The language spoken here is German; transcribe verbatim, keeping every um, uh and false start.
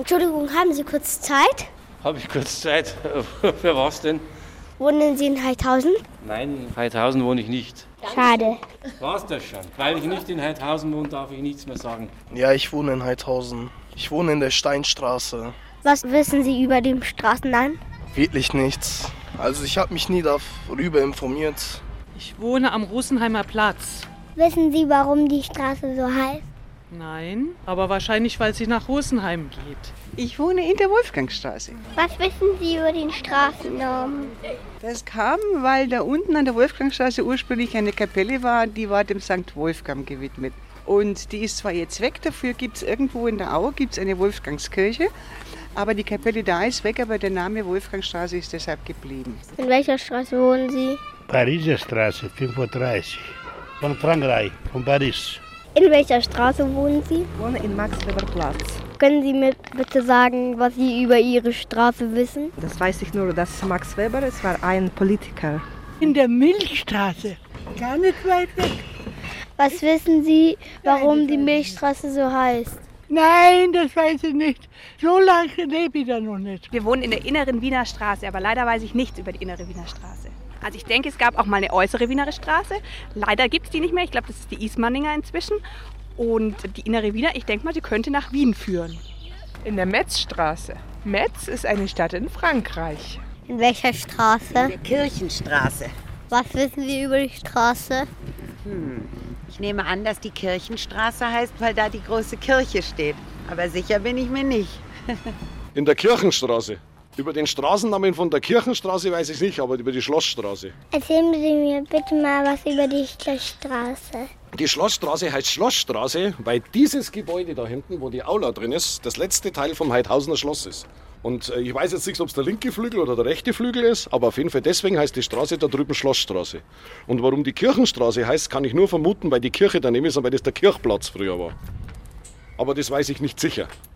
Entschuldigung, haben Sie kurz Zeit? Habe ich kurz Zeit? Für was denn? Wohnen Sie in Heidhausen? Nein, in Heidhausen wohne ich nicht. Schade. War's das schon? Weil ich nicht in Heidhausen wohne, darf ich nichts mehr sagen. Ja, ich wohne in Heidhausen. Ich wohne in der Steinstraße. Was wissen Sie über den Straßennamen? Wirklich nichts. Also ich habe mich nie darüber informiert. Ich wohne am Rosenheimer Platz. Wissen Sie, warum die Straße so heißt? Nein, aber wahrscheinlich, weil sie nach Rosenheim geht. Ich wohne in der Wolfgangstraße. Was wissen Sie über den Straßennamen? Das kam, weil da unten an der Wolfgangstraße ursprünglich eine Kapelle war, die war dem Sankt Wolfgang gewidmet. Und die ist zwar jetzt weg, dafür gibt es irgendwo in der Au gibt's eine Wolfgangskirche. Aber die Kapelle da ist weg, aber der Name Wolfgangstraße ist deshalb geblieben. In welcher Straße wohnen Sie? Pariser Straße fünfunddreißig. Von Frankreich, von Paris. In welcher Straße wohnen Sie? Ich wohne in Max-Weber Platz. Können Sie mir bitte sagen, was Sie über Ihre Straße wissen? Das weiß ich nur, dass Max Weber, es war ein Politiker. In der Milchstraße, gar nicht weit weg. Was wissen Sie, warum die Milchstraße so heißt? Nein, das weiß ich nicht. So lange lebe ich da noch nicht. Wir wohnen in der inneren Wiener Straße, aber leider weiß ich nichts über die innere Wiener Straße. Also ich denke, es gab auch mal eine äußere Wiener Straße. Leider gibt es die nicht mehr. Ich glaube, das ist die Ismaninger inzwischen. Und die innere Wiener, ich denke mal, die könnte nach Wien führen. In der Metzstraße. Metz ist eine Stadt in Frankreich. In welcher Straße? In der Kirchenstraße. Was wissen Sie über die Straße? Hm. Ich nehme an, dass die Kirchenstraße heißt, weil da die große Kirche steht. Aber sicher bin ich mir nicht. In der Kirchenstraße. Über den Straßennamen von der Kirchenstraße weiß ich nicht, aber über die Schlossstraße. Erzählen Sie mir bitte mal was über die Schlossstraße. Die Schlossstraße heißt Schlossstraße, weil dieses Gebäude da hinten, wo die Aula drin ist, das letzte Teil vom Heidhausener Schloss ist. Und ich weiß jetzt nicht, ob es der linke Flügel oder der rechte Flügel ist, aber auf jeden Fall deswegen heißt die Straße da drüben Schlossstraße. Und warum die Kirchenstraße heißt, kann ich nur vermuten, weil die Kirche daneben ist und weil das der Kirchplatz früher war. Aber das weiß ich nicht sicher.